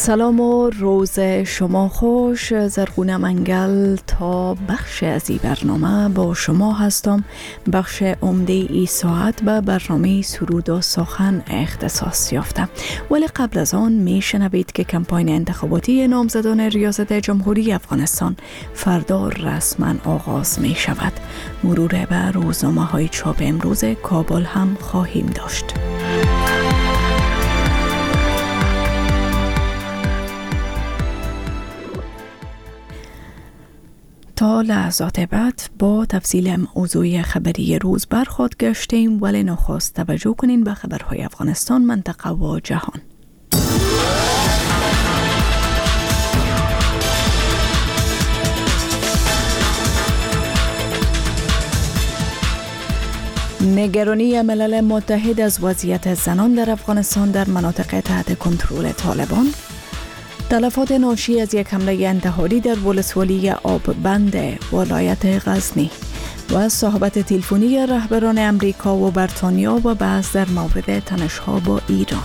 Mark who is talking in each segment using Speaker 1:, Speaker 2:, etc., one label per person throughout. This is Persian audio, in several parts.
Speaker 1: سلام و روز شما خوش. زرغونه منگل تا بخش از این برنامه با شما هستم. بخش عمده ای ساعت به برنامه سرود و سخن اختصاص یافته، ولی قبل از آن میشنوید که کمپاین انتخاباتی نامزدان ریاست جمهوری افغانستان فردا رسما آغاز می شود. مرور به روزنامه های چاپ امروز کابل هم خواهیم داشت. تا لحظات بعد با تفصیل موضوع خبری روز برخورد گشتیم، ولی نخست توجه کنین به خبرهای افغانستان، منطقه و جهان. نگرانی ملل متحد از وضعیت زنان در افغانستان در مناطق تحت کنترل طالبان، تلفات ناشی از یک حمله انتحاری در ولسوالی آببند ولایت غزنی و صحبت تلفنی رهبران امریکا و بریتانیا و بحث در مورد تنش‌ها با ایران.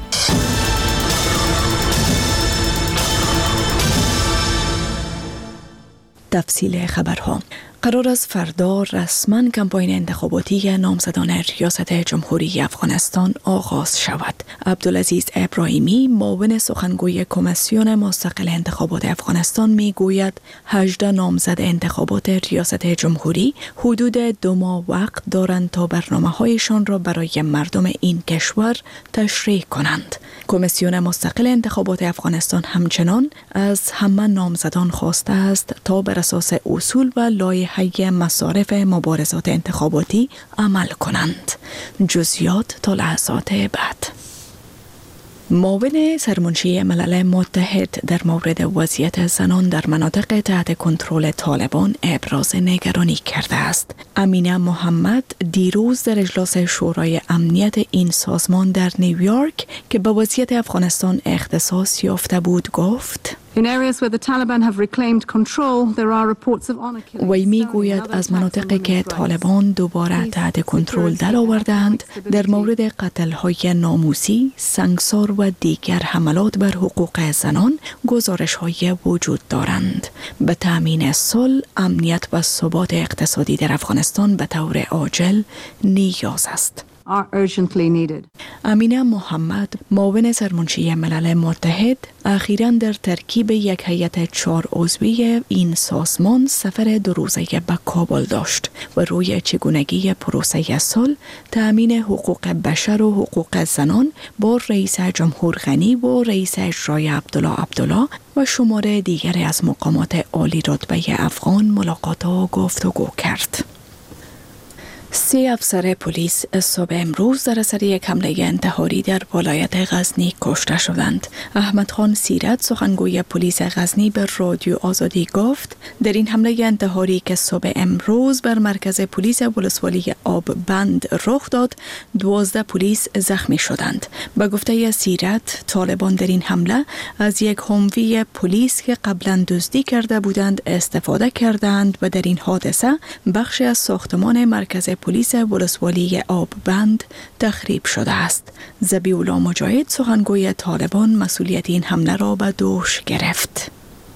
Speaker 1: تفصیل خبرها. قرار است فردا رسما کمپاین انتخاباتی نامزدان ریاست جمهوری افغانستان آغاز شود. عبدالعزیز ابراهیمی، معاون سخنگوی کمیسیون مستقل انتخابات افغانستان، میگوید 18 نامزد انتخابات ریاست جمهوری حدود 2 ماه وقت دارند تا برنامه‌هایشان را برای مردم این کشور تشریح کنند. کمیسیون مستقل انتخابات افغانستان همچنان از همه نامزدان خواسته است تا بر اساس اصول و لایحه مصارف مبارزات انتخاباتی عمل کنند. جزئیات تا لحظات بعد. معاون سرمنشی ملل متحد در مورد وضعیت زنان در مناطق تحت کنترل طالبان ابراز نگرانی کرده است. امینه محمد دیروز در اجلاس شورای امنیت این سازمان در نیویورک که به وضعیت افغانستان اختصاص یافته بود گفت: وی میگوید از مناطقی که طالبان دوباره تحت کنترل درآوردند در مورد قتل‌های ناموسی، سنگسار و دیگر حملات بر حقوق زنان گزارش‌های وجود دارند. به تأمین صلح، امنیت و ثبات اقتصادی در افغانستان به طور عاجل نیاز است. امینه محمد، معاون سرمنشی ملل متحد، اخیراً در ترکیب یک هیئت 4 عضوی این سازمان سفر 2 روزه به کابل داشت و روی چگونگی پروسه صلح، تأمین حقوق بشر و حقوق زنان با رئیس جمهور غنی و رئیس اجرایی عبدالله و شمار دیگری از مقامات عالی رتبه افغان ملاقات و گفتگو کرد. 3 افسر پلیس صبح امروز در اثر یک حمله انتحاری در ولایت غزنی کشته شدند. احمد خان سیرت، سخنگوی پلیس غزنی، به رادیو آزادی گفت در این حمله انتحاری که صبح امروز بر مرکز پلیس ولسوالی آببند رخ داد، 12 پلیس زخمی شدند. به گفته سیرت، طالبان در این حمله از یک هموی پلیس که قبلا دزدی کرده بودند استفاده کردند و در این حادثه بخشی از ساختمان مرکز پلیس ولسوالی آببند تخریب شده است. ذبیح‌الله مجاهد، سخنگوی طالبان، مسئولیت این حمله را به دوش گرفت.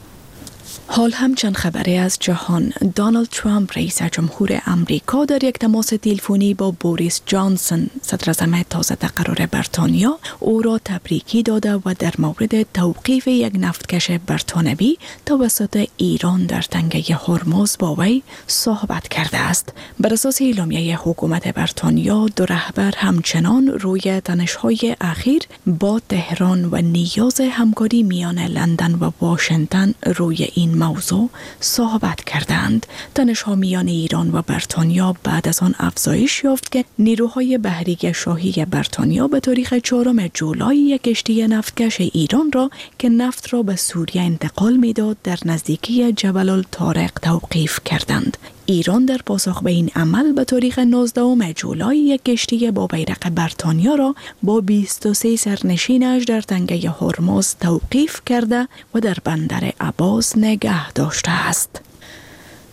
Speaker 1: حال هم چند خبری از جهان. دونالد ترامپ، رئیس جمهور امریکا، در یک تماس تلفنی با بوریس جانسون، صدراعظم تازه تقرر بریتانیا، او را تبریکی داده و در مورد توقیف یک نفتکش بریتانوی توسط ایران در تنگه هرمز با وی صحبت کرده است. بر اساس اعلامیه حکومت بریتانیا، 2 رهبر همچنان روی تنش‌های اخیر با تهران و نیاز همکاری میان لندن و واشنگتن روی این موضوع صحبت کردند. تنش‌ها میان ایران و بریتانیا بعد از آن افزایش یافت که نیروهای بحری شاهی بریتانیا به تاریخ 4 جولای یک کشتی نفتکش ایران را که نفت را به سوریه انتقال می‌داد در نزدیکی جبل الطارق توقیف کردند. ایران در پاسخ به این عمل به تاریخ 19 جولای یک کشتی با بیرق بریتانیا را با 23 سرنشینش در تنگه هرمز توقیف کرده و در بندر عباس نگه داشته است.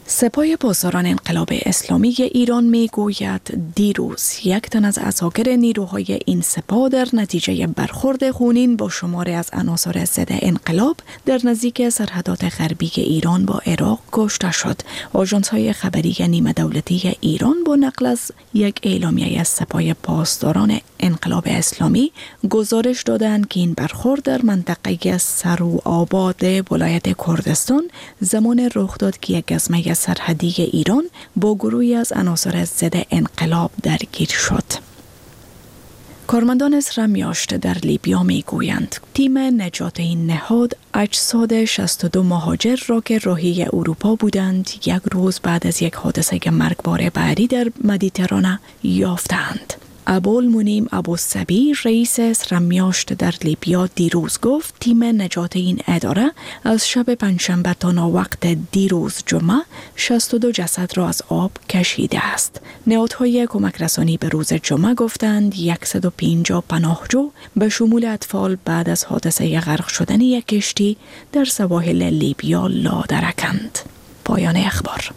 Speaker 1: سپاه پاسداران انقلاب اسلامی ایران می گوید دیروز یک تن از عساکر نیروهای این سپاه در نتیجه برخورد خونین با شماری از عناصر ضد انقلاب در نزدیک سرحدات غربی ایران با عراق کشته شد. آژانس‌های خبری نیمه دولتی ایران با نقل از یک اعلامیه از سپاه پاسداران انقلاب اسلامی گزارش دادند که این برخورد در منطقه سروآباد ولایت کردستان زمان رخ داد که یک گزمه سرحدی ایران با گروهی از عناصر ضد انقلاب درگیر شد. کارمندان اسرمیاشت در لیبیا می گویند تیم نجات این نهاد اجساد 62 مهاجر را که راهی اروپا بودند یک روز بعد از یک حادثه مرگبار بعدی در مدیترانه یافتند. ابوالمنیم ابوالصبی رئیس اسرمیاشت در لیبیا دیروز گفت تیم نجات این اداره از شب پنجشنبه تا ناوقت دیروز جمعه 62 جسد را از آب کشیده است. نهادهای کمک رسانی به روز جمعه گفتند 150 پناهجو به شمول اطفال بعد از حادثه غرق شدن یک کشتی در سواحل لیبیا لادرکند. پایان اخبار.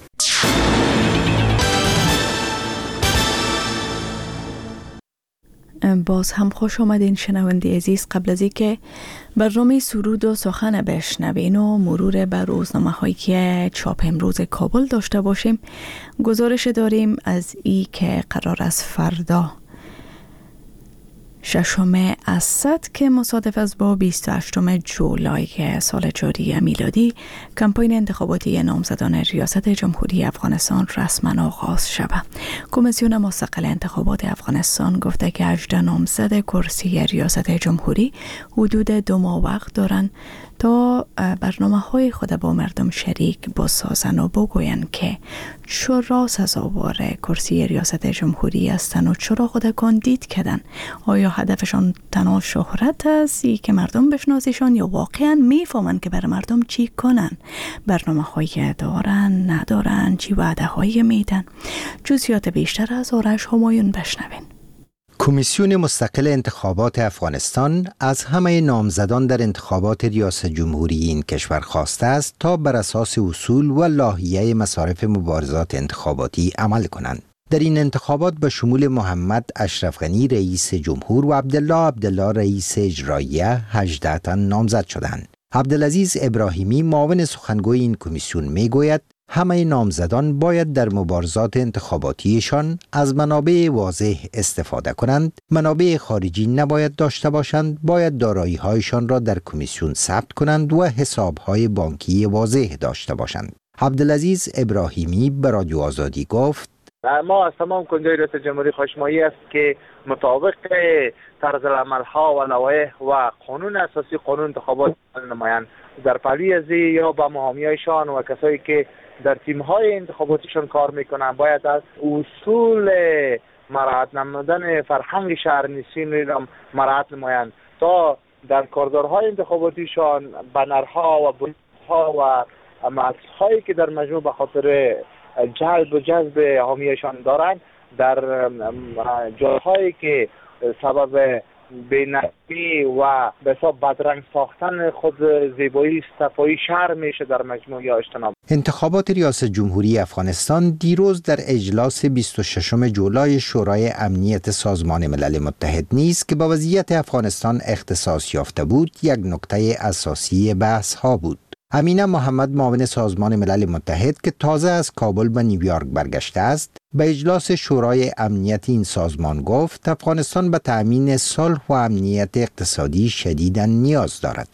Speaker 1: باز هم خوش آمدین شنونده عزیز. قبل از اینکه برنامه سرود و سخن بشنوین و مرور بر روزنامه هایی که چاپ امروز کابل داشته باشیم، گزارش داریم از ای که قرار است فردا 6 اسد که مصادف است با 28 جولای سال جاری میلادی کمپاین انتخاباتی نامزدان ریاست جمهوری افغانستان رسما آغاز شود. کمیسیون مستقل انتخابات افغانستان گفته که 18 نامزد کرسی ریاست جمهوری حدود 2 ماه وقت دارند تا برنامه‌های خود با مردم شریک بسازند و بگویند که چرا سزاوار کرسی ریاست جمهوری هستند و چرا خود کاندید کردن. آیا هدفشان تنها شهرت است که مردم بشناسیشان یا واقعا میفهمند که بر مردم چی کنن؟ برنامه‌هایی دارن ندارن، چی وعده‌هایی میدن؟ جزئیات بیشتر از آرش همایون بشنوین.
Speaker 2: کمیسیون مستقل انتخابات افغانستان از همه نامزدان در انتخابات ریاست جمهوری این کشور خواسته است تا بر اساس اصول و لایحه مصارف مبارزات انتخاباتی عمل کنند. در این انتخابات به شمول محمد اشرف غنی رئیس جمهور و عبدالله رئیس اجراییه 18 تن نامزد شدند. عبدالعزیز ابراهیمی معاون سخنگوی این کمیسیون میگوید همه نامزدان باید در مبارزات انتخاباتیشان از منابع واضح استفاده کنند، منابع خارجی نباید داشته باشند، باید دارایی‌هایشان را در کمیسیون ثبت کنند و حساب‌های بانکی واضح داشته باشند. عبدالعزیز ابراهیمی به رادیو آزادی گفت
Speaker 3: ما از تمام کنجای ریاست جمهوری خواهش‌مایی است که مطابق طرز العمل‌ها و لوایح و قانون اساسی قانون انتخابات نمایند در پلی از یا با حامیایشان و کسایی که در تیم‌های انتخاباتیشان کار میکنن باید از اصول مراعات نمودن فرهنگ شهرنشینی را مراعات نمایند تا در کاردارهای انتخاباتیشان بنرها و بنرها و متن‌هایی که در مجموع به خاطر جذب حامیایشان دارند در جاهایی که سبب بینظمی و به حساب بدرنگ ساختن خود زیبایی صفایی شهر میشه در مجموع یا اجتناب.
Speaker 2: انتخابات ریاست جمهوری افغانستان دیروز در اجلاس 26 جولای شورای امنیت سازمان ملل متحد نیز که به وضعیت افغانستان اختصاص یافته بود یک نکته اساسی بحث ها بود. امینه محمد معاون سازمان ملل متحد که تازه از کابل به نیویورک برگشته است به اجلاس شورای امنیت این سازمان گفت افغانستان به تأمین صلح و امنیت اقتصادی شدیداً نیاز دارد.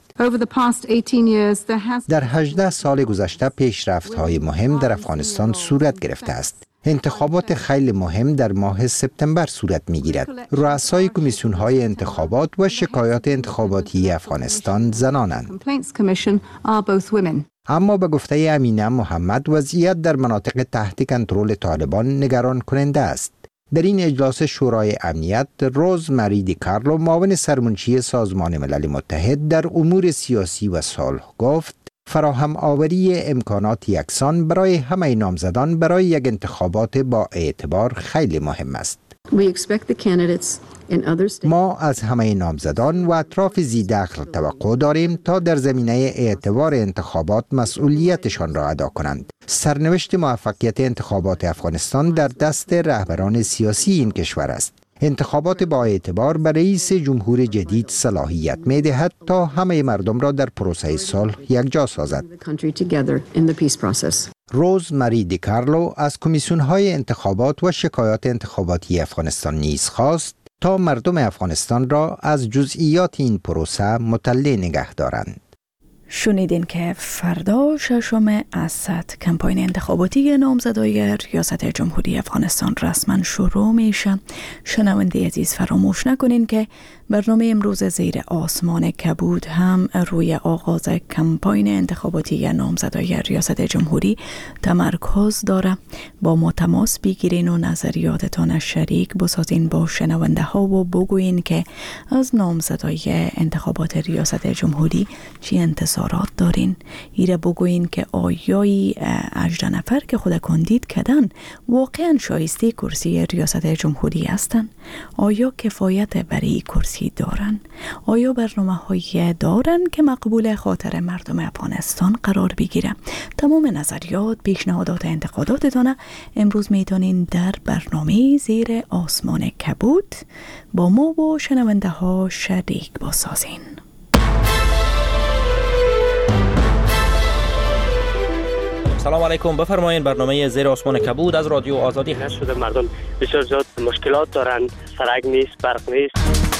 Speaker 2: در 18 سال گذشته پیشرفت‌های مهم در افغانستان صورت گرفته است. انتخابات خیلی مهم در ماه سپتامبر صورت می‌گیرد. رؤسای کمیسیون‌های انتخابات و شکایات انتخاباتی افغانستان زنانند. اما به گفته امینه محمد وضعیت در مناطق تحت کنترل طالبان نگران کننده است. در این اجلاس شورای امنیت روز مری دی کارلو معاون سرمنشی سازمان ملل متحد در امور سیاسی و صلح گفت فراهم آوری امکانات یکسان برای همه نامزدان برای یک انتخابات با اعتبار خیلی مهم است. ما از همه نامزدان و اطراف ذی‌دخل توقع داریم تا در زمینه اعتبار انتخابات مسئولیتشان را ادا کنند. سرنوشت موفقیت انتخابات افغانستان در دست رهبران سیاسی این کشور است. انتخابات با اعتبار به رئیس جمهور جدید صلاحیت می دهد تا همه مردم را در پروسه صلح یکجا سازد. روز ماری دی کارلو از کمیسیون‌های انتخابات و شکایات انتخاباتی افغانستان نیز خواست تا مردم افغانستان را از جزئیات این پروسه مطلع نگه دارند.
Speaker 1: شنیدین که فردا 6 اسد کمپاین انتخاباتی نامزدای ریاست جمهوری افغانستان رسما شروع میشه. شنونده عزیز فراموش نکنین که برنامه امروز زیر آسمان کبود هم روی آغاز کمپاین انتخاباتی نامزدای ریاست جمهوری تمرکز داره. با ما تماس بگیرین و نظریاتتان شریک بسازین با شنونده ها و بگوین که از نامزدای انتخابات ریاست جمهوری چی انتظارات دارین. ایره بگوین که آیای 18 نفر که خود کاندید کردن واقعا شایسته کرسی ریاست جمهوری هستن؟ آیا کفایت برای کرسی دارن؟ آیا برنامه‌هایی دارن که مقبول خاطر مردم افغانستان قرار بگیره؟ تمام نظریات، پیشنهادات، انتقاداتتان امروز میتونین در برنامه زیر آسمان کبود با ما و شنونده ها شریک بسازین.
Speaker 4: سلام علیکم، بفرمایین. برنامه زیر آسمان کبود از رادیو آزادی هست.
Speaker 5: شده مردم بسیار زیاد مشکلات دارند، سرک نیست، برق نیست.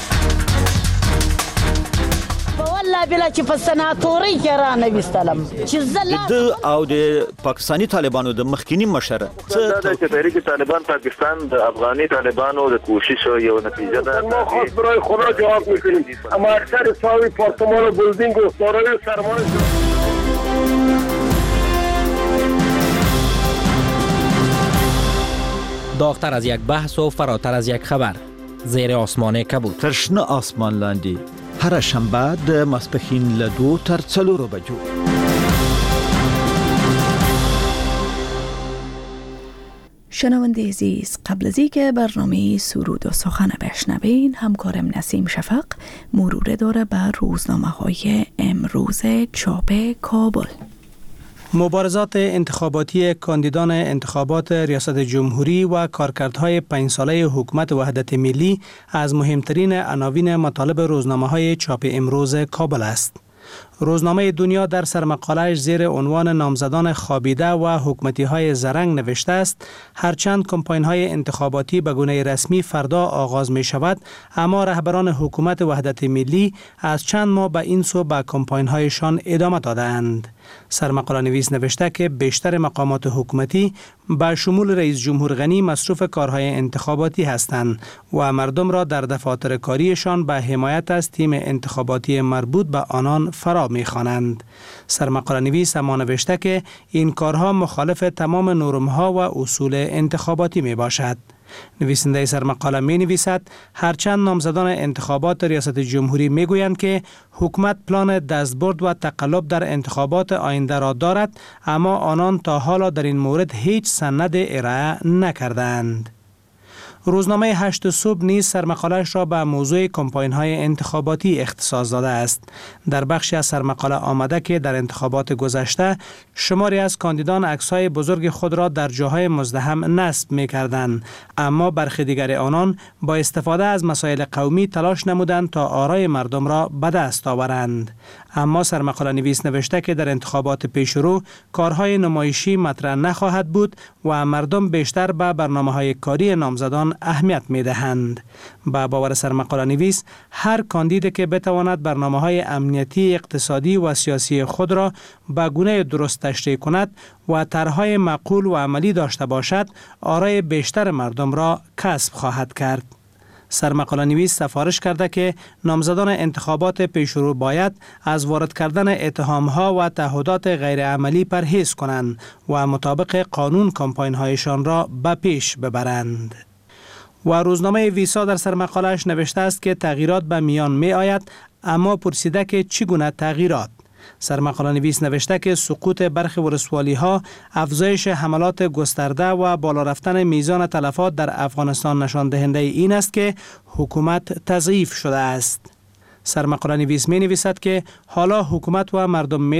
Speaker 6: والله بلا چې په سناتوري کې را نوستلم چې
Speaker 7: د او د پاکستانی طالبانو د مخکینی مشره
Speaker 8: چې تحریک طالبان پاکستان د افغاني طالبانو د کوشش یو نتیجه ده.
Speaker 9: ما خاص برای خدا جواب میکنیم، اما اکثر ساوی پارتمان و بلدینگ و دارای سرمایه
Speaker 4: داغتر از یک بحث و فراتر از یک خبر. زیر آسمان کبود.
Speaker 7: ترشنه آسمان لاندی هر شنبه د ماسپښین له 2 تر 4 بجو.
Speaker 1: شنونده عزیز، قبل از اینکه برنامه سرود و سخن بشنوین، همکارم نسیم شفق مرور داره بر روزنامه‌های امروز چاپ کابل.
Speaker 10: مبارزات انتخاباتی کاندیدان انتخابات ریاست جمهوری و کارکردهای 5 ساله حکومت وحدت ملی از مهمترین عناوین مطالب روزنامه‌های چاپ امروز کابل است. روزنامه دنیا در سرمقاله‌اش زیر عنوان نامزدان خوابیده و حکومتی‌های زرنگ نوشته است هرچند کمپاین‌های انتخاباتی به گونه رسمی فردا آغاز می‌شود، اما رهبران حکومت وحدت ملی از چند ماه به این سو به کمپاین‌هایشان ادامه داده‌اند. سرمقاله نویس نوشته که بیشتر مقامات حکومتی به شمول رئیس جمهور غنی مصروف کارهای انتخاباتی هستند و مردم را در دفاتر کاریشان به حمایت از تیم انتخاباتی مربوط به آنان فرا می‌خوانند. سرمقاله نویس اما نوشته که این کارها مخالف تمام نرم‌ها و اصول انتخاباتی میباشد. نویسنده سرمقاله می نویسد هرچند نامزدان انتخابات ریاست جمهوری می گویند که حکومت پلان دستبرد و تقلب در انتخابات آینده را دارد، اما آنان تا حالا در این مورد هیچ سند ارائه نکردند. روزنامه 8 صبح نیز سرمقاله‌اش را به موضوع کمپاین‌های انتخاباتی اختصاص داده است. در بخشی از سرمقاله آمده که در انتخابات گذشته شماری از کاندیدان عکس‌های بزرگ خود را در جاهای مزدحم نصب می‌کردند، اما برخی دیگر آنان با استفاده از مسائل قومی تلاش نمودند تا آرای مردم را به دست آورند. اما سرمقاله نویس نوشته که در انتخابات پیشرو کارهای نمایشی مطرح نخواهد بود و مردم بیشتر به برنامه‌های کاری نامزدان اهمیت می‌دهند. با باور سرمقاله نویس هر کاندید که بتواند برنامه‌های امنیتی، اقتصادی و سیاسی خود را به گونه درست تشریح کند و طرح‌های معقول و عملی داشته باشد، آرای بیشتر مردم را کسب خواهد کرد. سرمقاله نویس سفارش کرده که نامزدان انتخابات پیشرو باید از وارد کردن اتهام‌ها و تعهدات غیرعملی پرهیز کنند و مطابق قانون کمپاین‌هایشان را به پیش ببرند. و روزنامه ویسا در سرمقاله‌اش نوشته است که تغییرات به میان می آید، اما پرسیده که چگونه تغییرات. سرمقاله نویس نوشته که سقوط برخی ولسوالی ها افزایش حملات گسترده و بالا رفتن میزان تلفات در افغانستان نشان دهنده این است که حکومت تضعیف شده است. سرمقاله نویس می نویسد که حالا حکومت و مردم